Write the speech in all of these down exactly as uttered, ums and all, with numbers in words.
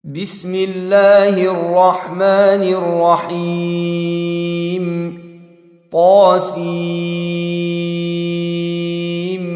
بسم الله الرحمن الرحيم طاسيم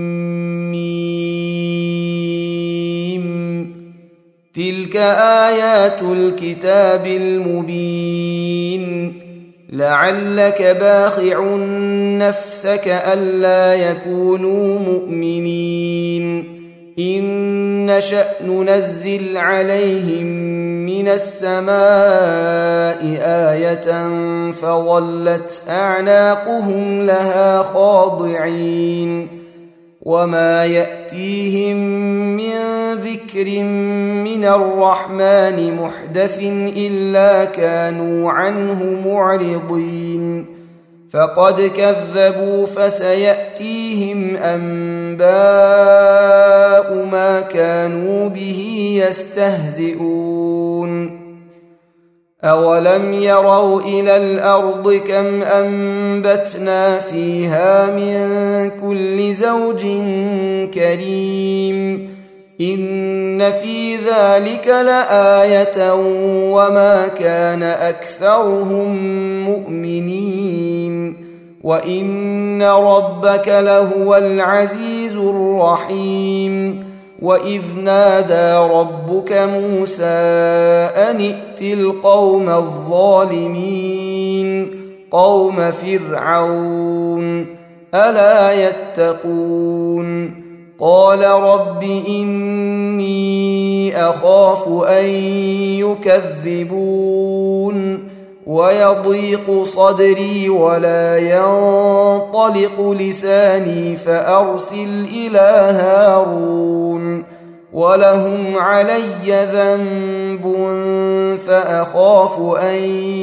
ميم تلك آيات الكتاب المبين لعلك باخع نفسك ألا يكونوا مؤمنين إن نشأ ننزل عليهم من السماء آية فظلت أعناقهم لها خاضعين وما يأتيهم من ذكر من الرحمن محدث إلا كانوا عنه معرضين فقد كذبوا فسيأتيهم أنباء ما كانوا به يستهزئون أولم يروا إلى الأرض كم أنبتنا فيها من كل زوج كريم إن في ذلك لآية وما كان أكثرهم مؤمنين وإن ربك لهو العزيز الرحيم وإذ نادى ربك موسى أن ائت القوم الظالمين قوم فرعون ألا يتقون قال رب إني أخاف أن يكذبون ويضيق صدري ولا ينطلق لساني فأرسل إلى هارون ولهم علي ذنب فأخاف أن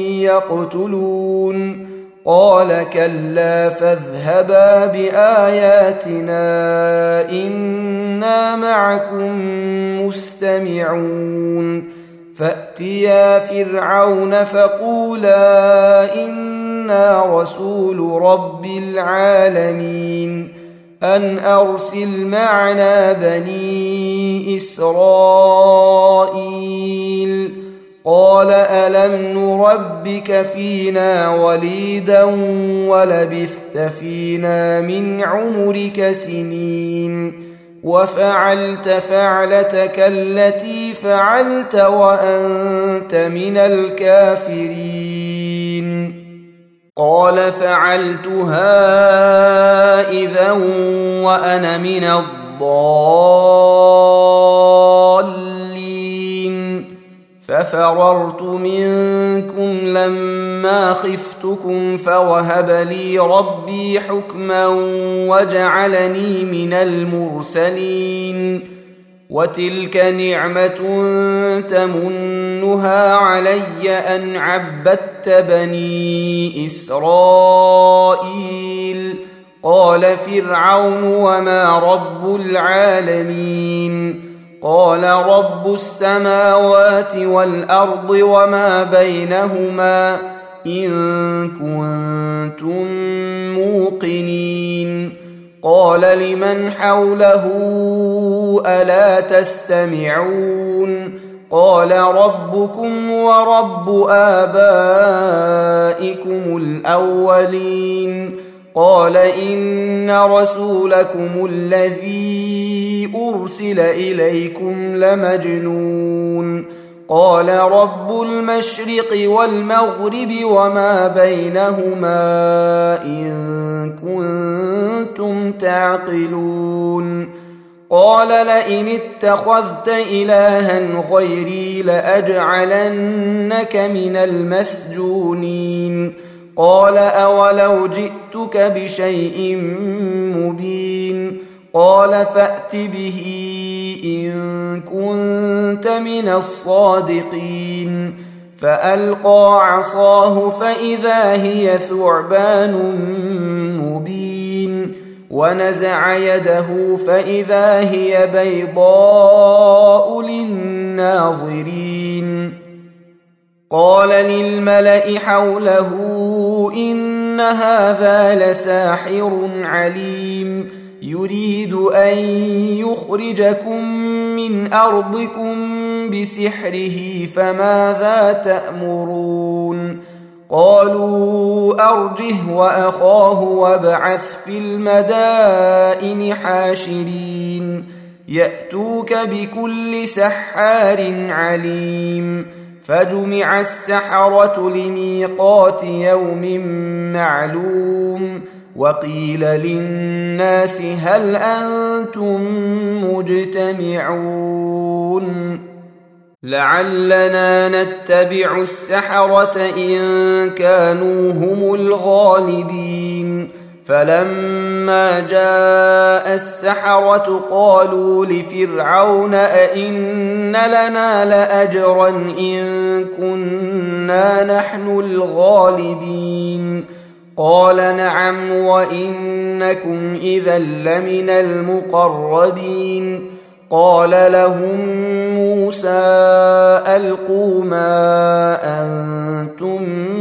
يقتلون قال كلا فاذهبا بآياتنا إنا معكم مستمعون فأتيا فرعون فقولا إنا رسول رب العالمين أن أرسل معنا بني إسرائيل قال ألم نربك فينا وليدا ولبثت فينا من عمرك سنين وفعلت فعلتك التي فعلت وأنت من الكافرين قال فعلتها إذا وأنا من الضالين ففررت منكم لما خفتكم فوهب لي ربي حكما وجعلني من المرسلين وتلك نعمة تمنها علي أن عبدت بني إسرائيل قال فرعون وما رب العالمين قال رب السماوات والأرض وما بينهما إن كنتم موقنين قال لمن حوله ألا تستمعون قال ربكم ورب آبائكم الأولين قال إن رسولكم الذي أرسل إليكم لمجنون قال رب المشرق والمغرب وما بينهما إن كنتم تعقلون قال لئن اتخذت إلها غيري لأجعلنك من المسجونين قال أولو جئتك بشيء مبين قال فأت به إن كنت من الصادقين فألقى عصاه فإذا هي ثعبان مبين ونزع يده فإذا هي بيضاء للناظرين قال للملأ حوله إن هذا لساحر عليم يريد أن يخرجكم من أرضكم بسحره فماذا تأمرون قالوا أرجه وأخاه وابعث في المدائن حاشرين يأتوك بكل سحار عليم فجمع السحرة لميقات يوم معلوم وقيل للناس هل أنتم مجتمعون لعلنا نتبع السحرة إن كانوا هم الغالبين فلما جاء السحرة قالوا لفرعون أئن لنا لأجرا إن كنا نحن الغالبين قال نعم وإنكم إذا لمن المقربين قال لهم موسى ألقوا ما أنتم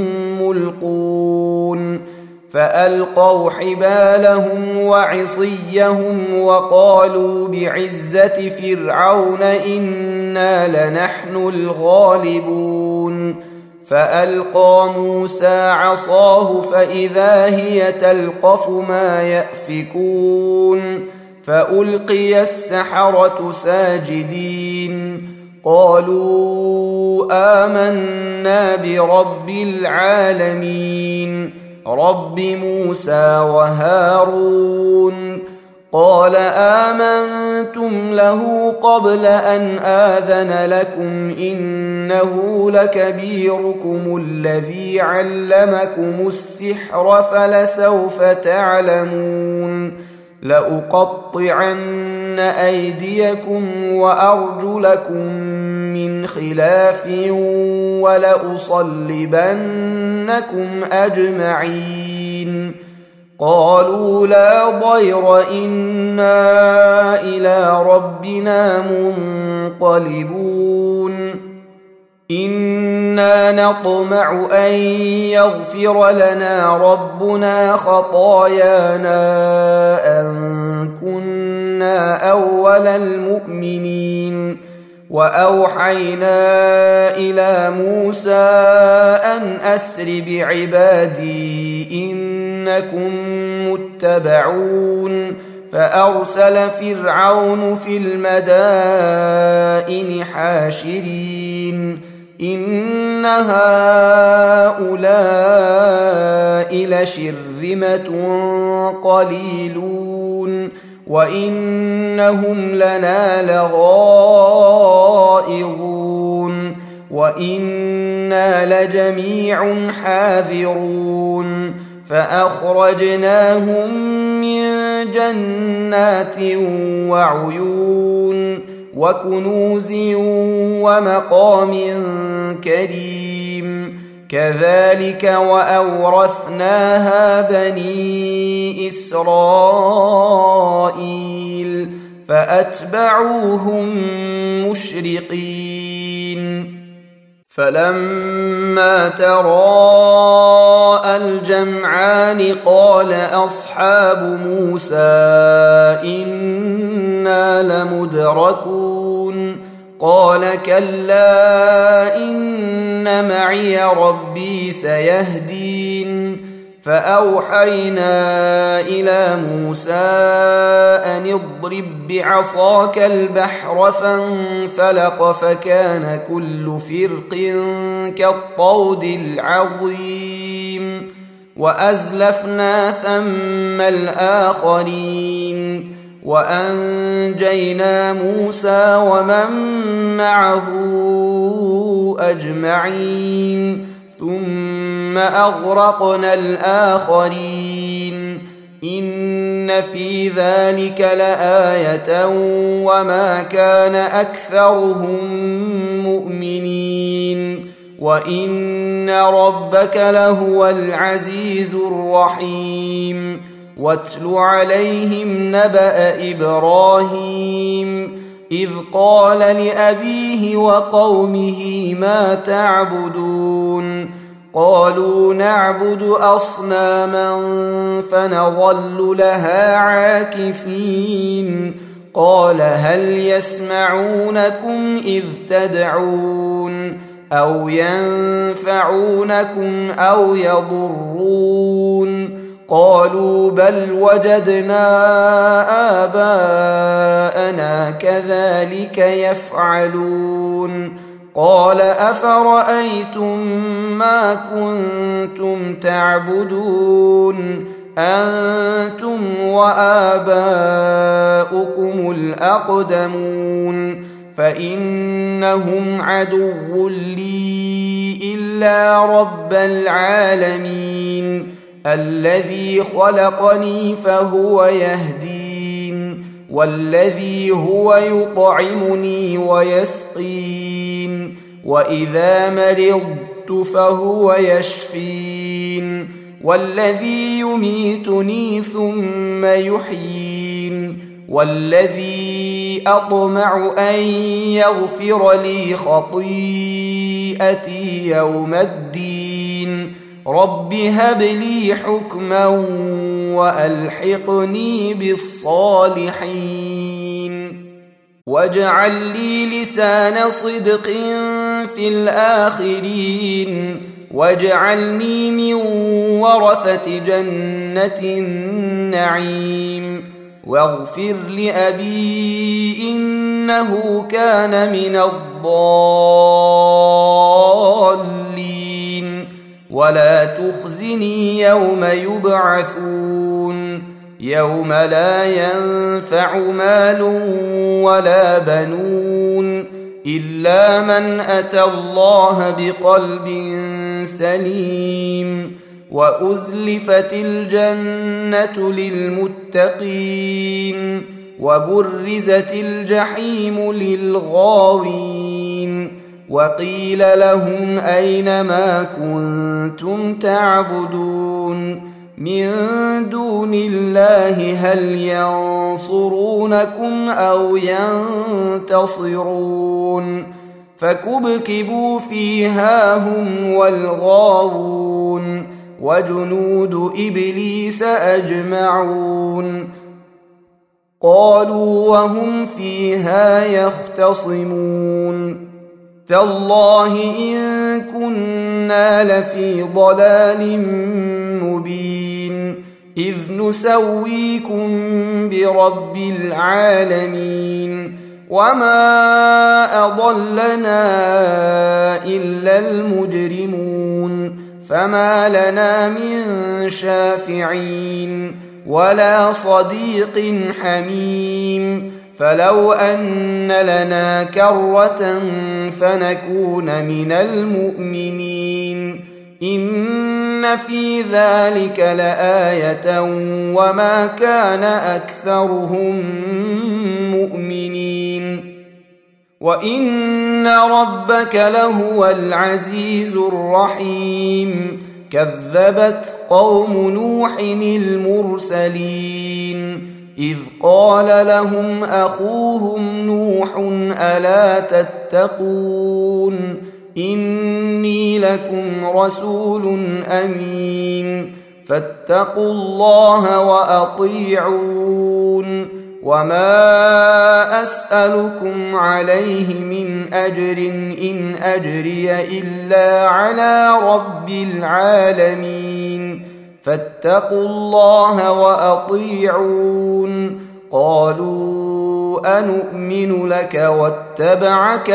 ملقون فألقوا حبالهم وعصيهم وقالوا بعزة فرعون إنا لنحن الغالبون فألقى موسى عصاه فإذا هي تلقف ما يأفكون فألقي السحرة ساجدين قالوا آمنا برب العالمين رب موسى وهارون قال آمنتم له قبل أن آذن لكم إنه لكبيركم الذي علمكم السحر فلسوف تعلمون لأقطعن أيديكم وأرجلكم من خلاف ولأصلبنكم أجمعين قالوا لا ضير إنا إلى ربنا منقلبون إنا نطمع أن يغفر لنا ربنا خطايانا أن كنا أول المؤمنين وأوحينا إلى موسى أن أسر بعبادي إنكم متبعون فأرسل فرعون في المدائن حاشرين إن هؤلاء لشرذمة قليلون وإنهم لنا لغائظون وإنا لجميع حاذرون فأخرجناهم من جنات وعيون وكنوز ومقام كريم كذلك وأورثناها بني إسرائيل فأتبعوهم مشرقين فلما تراءى الجمعان قال أصحاب موسى إنا لمدركون قال كلا إن معي ربي سيهدين فأوحينا إلى موسى أن اضرب بعصاك البحر فانفلق فكان كل فرق كالطود العظيم وأزلفنا ثم الآخرين وأنجينا موسى ومن معه أجمعين ثم أغرقنا الآخرين إن في ذلك لآية وما كان أكثرهم مؤمنين وإن ربك لهو العزيز الرحيم واتل عليهم نبأ إبراهيم إذ قال لأبيه وقومه ما تعبدون قالوا نعبد أصناما فنظل لها عاكفين قال هل يسمعونكم إذ تدعون أو ينفعونكم أو يضرون قالوا بل وجدنا آباءنا كذلك يفعلون قال أفرأيتم ما كنتم تعبدون أنتم وآباؤكم الأقدمون فإنهم عدو لي إلا رب العالمين الذي خلقني فهو يهدين والذي هو يطعمني ويسقين وإذا مرضت فهو يشفين والذي يميتني ثم يحيين والذي أطمع أن يغفر لي خطيئتي يوم الدين رب هب لي حكما وألحقني بالصالحين واجعل لي لسان صدق في الآخرين واجعلني من ورثة جنة النعيم واغفر لأبي إنه كان من الضالين ولا تخزني يوم يبعثون يوم لا ينفع مال ولا بنون إلا من أتى الله بقلب سليم وأزلفت الجنة للمتقين وبرزت الجحيم للغاوين وقيل لهم أين ما كنتم تعبدون من دون الله هل ينصرونكم أو ينتصرون فكبكبوا فيها هم والغاوون وجنود إبليس أجمعون قالوا وهم فيها يختصمون تالله إن كنا لفي ضلال مبين إذ نسويكم برب العالمين وما أضلنا إلا المجرمون فما لنا من شافعين ولا صديق حميم فلو أن لنا كرة فنكون من المؤمنين إن في ذلك لآية وما كان أكثرهم مؤمنين وإن ربك لهو العزيز الرحيم كذبت قوم نوح المرسلين إذ قال لهم أخوهم نوح ألا تتقون إني لكم رسول أمين فاتقوا الله وأطيعون وما أسألكم عليه من أجر إن أجري إلا على رب العالمين فاتقوا الله وأطيعون قالوا أنؤمن لك واتبعك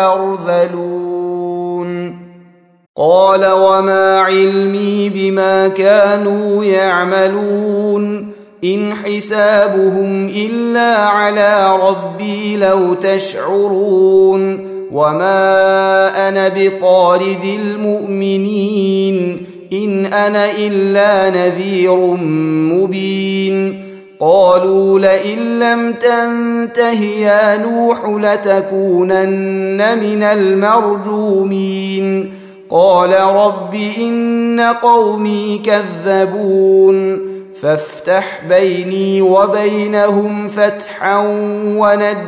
الأرذلون قال وما علمي بما كانوا يعملون إن حسابهم إلا على ربي لو تشعرون وما أنا بطارد المؤمنين إن أنا إلا نذير مبين قالوا لئن لم تنته يا نوح لتكونن من المرجومين قال رب إن قومي كذبون فافتح بيني وبينهم فتحا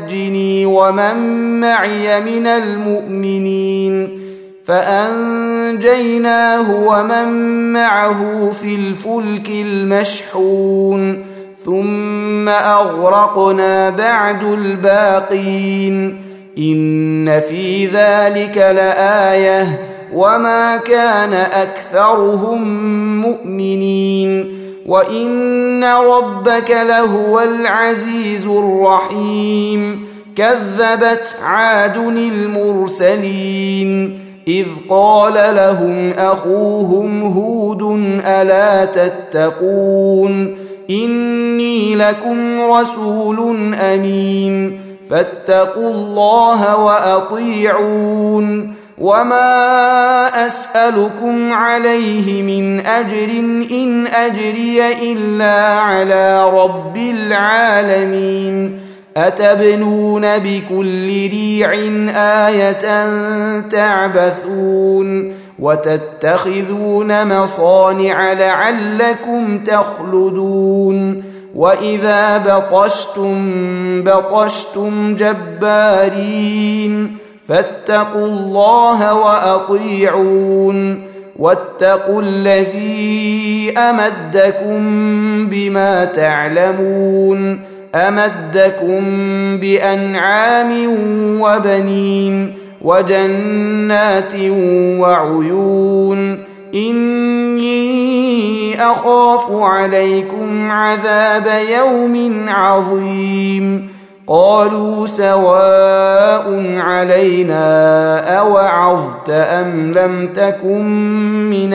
ونجني ومن معي من المؤمنين فأنجيناه فأنجيناه ومن معه في الفلك المشحون ثم أغرقنا بعد الباقين إن في ذلك لآية وما كان أكثرهم مؤمنين وإن ربك لهو العزيز الرحيم كذبت عاد المرسلين إذ قال لهم أخوهم هود ألا تتقون إني لكم رسول أمين فاتقوا الله وأطيعون وما أسألكم عليه من أجر إن أجري إلا على رب العالمين أتبنون بكل ريع آية تعبثون وتتخذون مصانع لعلكم تخلدون وإذا بطشتم بطشتم جبارين فاتقوا الله وأطيعون واتقوا الذي أمدكم بما تعلمون أمدكم بأنعام وبنين وجنات وعيون إني أخاف عليكم عذاب يوم عظيم قالوا سواء علينا أوعظت أم لم تكن من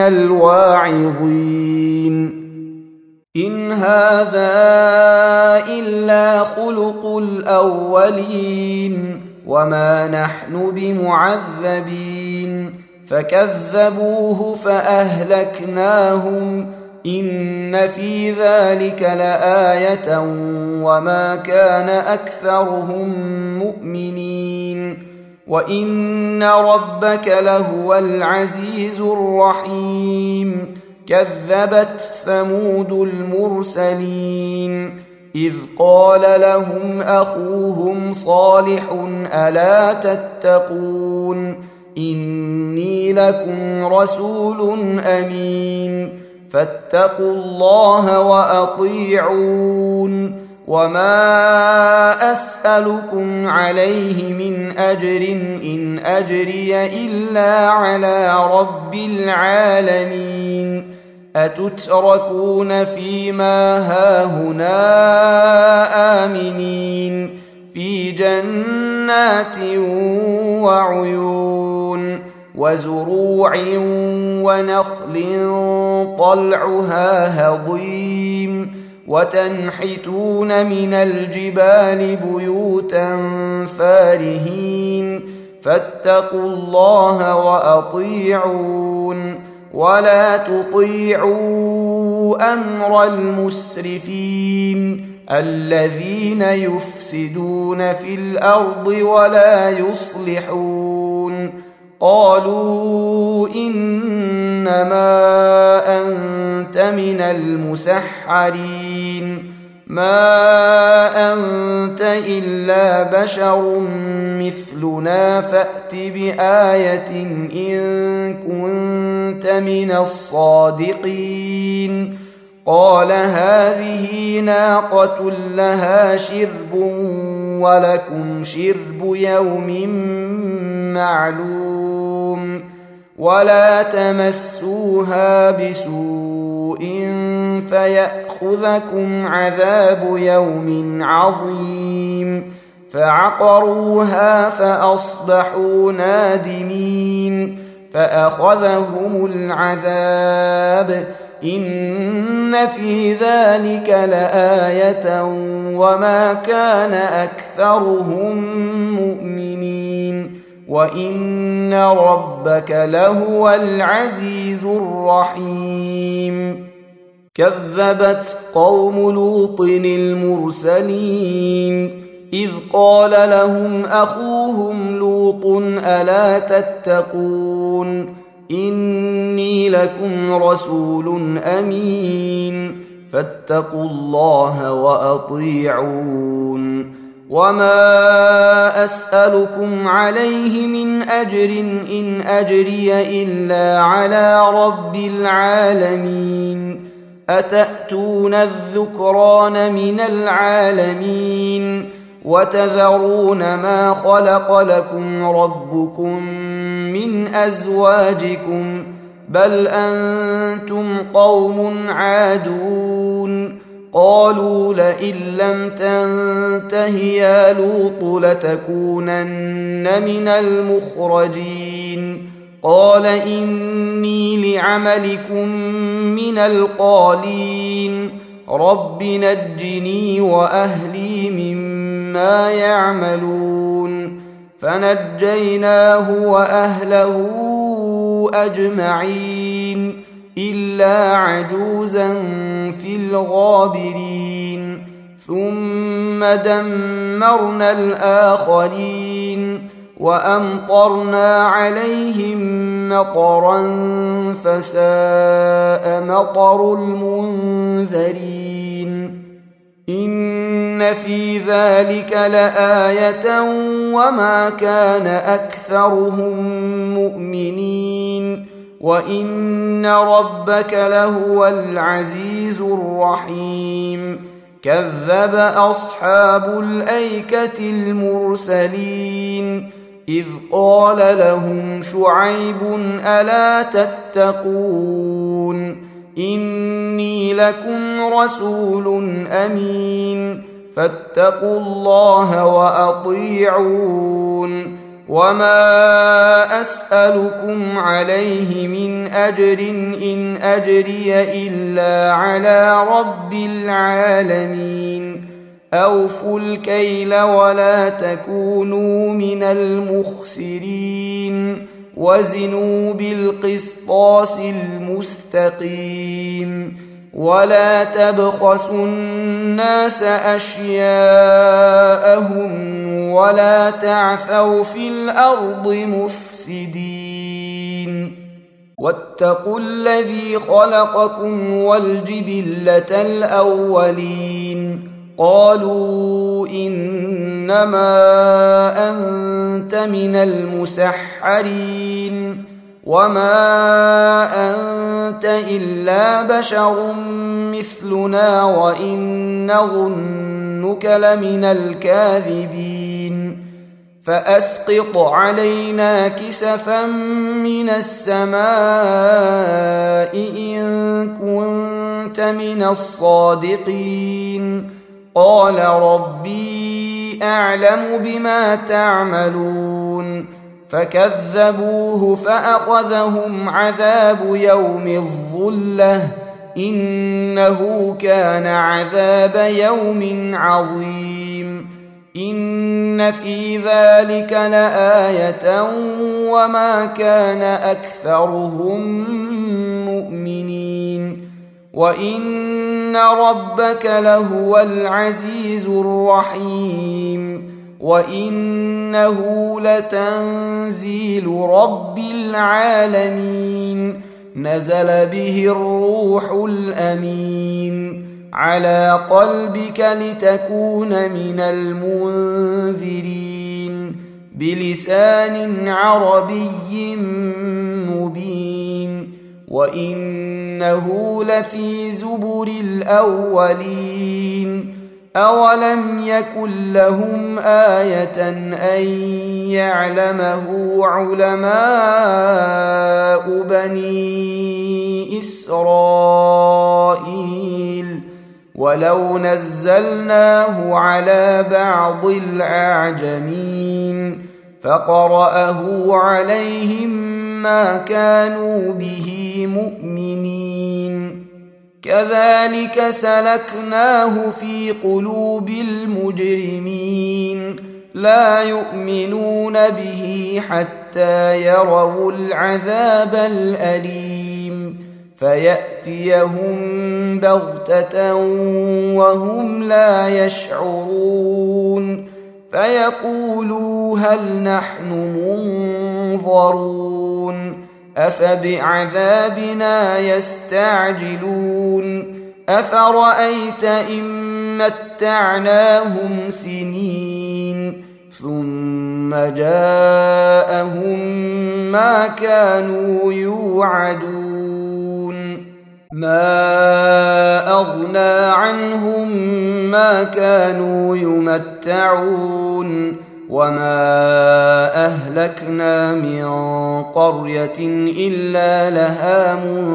الواعظين إن هذا إلا خلق الأولين وما نحن بمعذبين فكذبوه فأهلكناهم إن في ذلك لآية وما كان أكثرهم مؤمنين وإن ربك لهو العزيز الرحيم كذبت ثمود المرسلين إذ قال لهم أخوهم صالح ألا تتقون إني لكم رسول أمين فاتقوا الله وأطيعون وما أسألكم عليه من أجر إن أجري إلا على رب العالمين أتتركون فيما هاهنا آمنين في جنات وعيون وزروع ونخل طلعها هضيم وتنحتون من الجبال بيوتا فارهين فاتقوا الله وأطيعون ولا تطيعوا أمر المسرفين الذين يفسدون في الأرض ولا يصلحون قالوا إنما أنت من المسحرين ما أنت إلا بشر مثلنا فأت بآية إن كنت من الصادقين قال هذه ناقة لها شرب ولكم شرب يوم معلوم ولا تمسوها بسوء فيأخذكم عذاب يوم عظيم فعقروها فأصبحوا نادمين فأخذهم العذاب إن في ذلك لآية وما كان أكثرهم مؤمنين وإن ربك لهو العزيز الرحيم كذبت قوم لوط المرسلين إذ قال لهم أخوهم لوط ألا تتقون إني لكم رسول أمين فاتقوا الله وأطيعون وما أسألكم عليه من أجر إن أجري إلا على رب العالمين أتأتون الذكران من العالمين وتذرون ما خلق لكم ربكم من أزواجكم بل أنتم قوم عادون قالوا لئن لم تنته يا لوط لتكونن من المخرجين قال إني لعملكم من القالين رب نجني وأهلي مما يعملون فنجيناه وأهله أجمعين إلا عجوزا في الغابرين ثم دمرنا الآخرين وأمطرنا عليهم مطرا فساء مطر المنذرين إن في ذلك لآية وما كان أكثرهم مؤمنين وإن ربك لهو العزيز الرحيم كذب أصحاب الأيكة المرسلين إذ قال لهم شعيب ألا تتقون إني لكم رسول أمين فاتقوا الله وأطيعون وما أسألكم عليه من أجر إن أجري إلا على رب العالمين أوفوا الكيل ولا تكونوا من المخسرين وزنوا بالقسطاس المستقيم ولا تبخسوا الناس أشياءهم ولا تعثوا في الأرض مفسدين واتقوا الذي خلقكم والجبلة الأولين قالوا إنما أنت من المسحرين وما أنت إلا بشر مثلنا وإن نظنك لمن الكاذبين فأسقط علينا كسفا من السماء إن كنت من الصادقين قال ربي أعلم بما تعملون فكذبوه فأخذهم عذاب يوم الظلة إنه كان عذاب يوم عظيم إن في ذلك لآية وما كان أكثرهم مؤمنين وإن ربك لهو العزيز الرحيم وإنه لتنزيل رب العالمين نزل به الروح الأمين على قلبك لتكون من المنذرين بلسان عربي مبين وإنه لفي زبر الأولين أولم يكن لهم آية أن يعلمه علماء بني إسرائيل ولو نزلناه على بعض الأعجمين فقرأه عليهم ما كانوا به مؤمنين كذلك سلكناه في قلوب المجرمين لا يؤمنون به حتى يروا العذاب الأليم فيأتيهم بغتة وهم لا يشعرون فيقولوا هل نحن منظرون أفبعذابنا يستعجلون أفرأيت إن متعناهم سنين ثم جاءهم ما كانوا يوعدون ما أغنى عنهم ما كانوا يمتعون وما أهلكنا من قرية إلا لها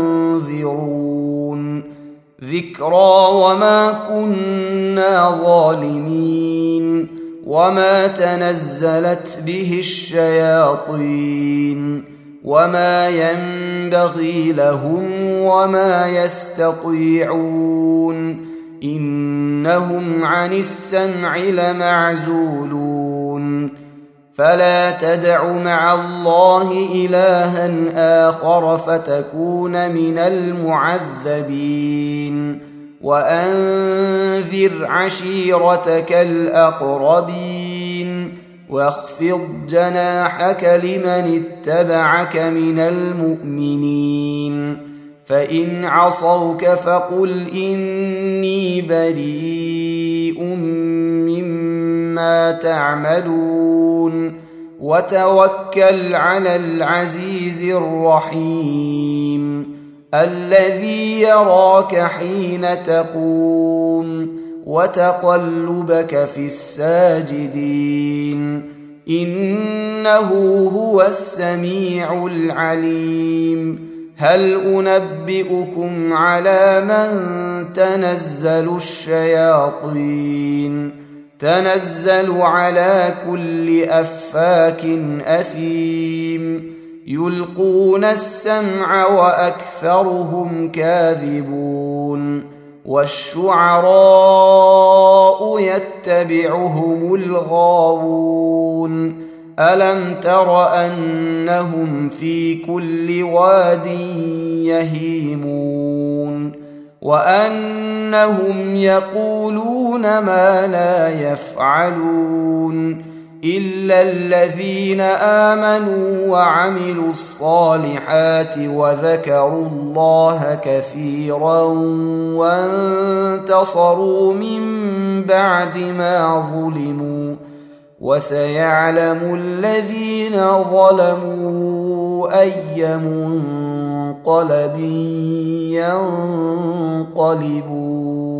منذرون ذكرى وما كنا ظالمين وما تنزلت به الشياطين وما ينبغي لهم وما يستطيعون إنهم عن السمع لمعزولون فلا تدع مع الله إلها آخر فتكون من المعذبين وأنذر عشيرتك الأقربين واخفض جناحك لمن اتبعك من المؤمنين فإن عصوك فقل إني بريء مما تعملون وتوكل على العزيز الرحيم الذي يراك حين تقوم وتقلبك في الساجدين إنه هو السميع العليم هل أنبئكم على من تنزل الشياطين تنزل على كل أفاك أثيم يلقون السمع وأكثرهم كاذبون والشعراء يتبعهم الغاوون ألم تر أنهم في كل واد يهيمون وأنهم يقولون ما لا يفعلون إلا الذين آمنوا وعملوا الصالحات وذكروا الله كثيرا وانتصروا من بعد ما ظلموا وسيعلم الذين ظلموا أي منقلب ينقلبون